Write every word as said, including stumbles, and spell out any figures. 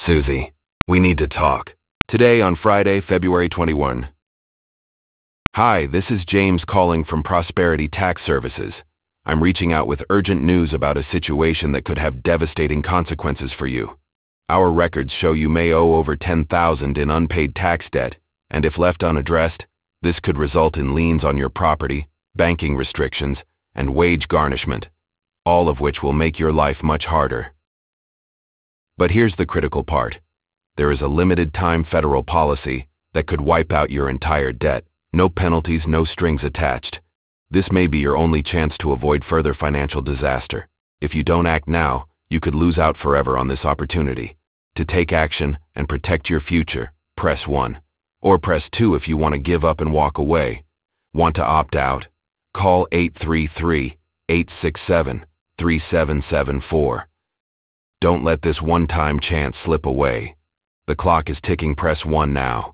Susie, we need to talk. Today on Friday, February twenty-first. Hi, this is James calling from Prosperity Tax Services. I'm reaching out with urgent news about a situation that could have devastating consequences for you. Our records show you may owe over ten thousand dollars in unpaid tax debt, and if left unaddressed, this could result in liens on your property, banking restrictions, and wage garnishment, all of which will make your life much harder. But here's the critical part. There is a limited time federal policy that could wipe out your entire debt. No penalties, no strings attached. This may be your only chance to avoid further financial disaster. If you don't act now, you could lose out forever on this opportunity. To take action and protect your future, press one. Or press two if you want to give up and walk away. Want to opt out? Call eight three three, eight six seven, three seven seven four. Don't let this one-time chance slip away. The clock is ticking. Press one now.